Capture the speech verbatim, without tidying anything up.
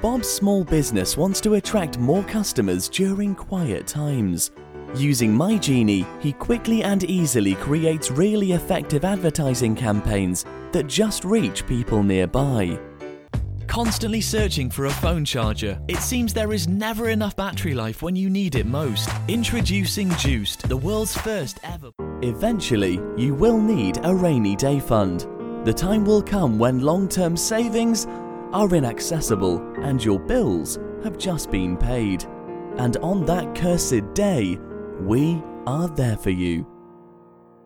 Bob's small business wants to attract more customers during quiet times. Using MyGenie, he quickly and easily creates really effective advertising campaigns that just reach people nearby. Constantly searching for a phone charger, it seems there is never enough battery life when you need it most. Introducing Juiced, the world's first ever. Eventually, you will need a rainy day fund. The time will come when long-term savings are inaccessible and your bills have just been paid. And on that cursed day, we are there for you.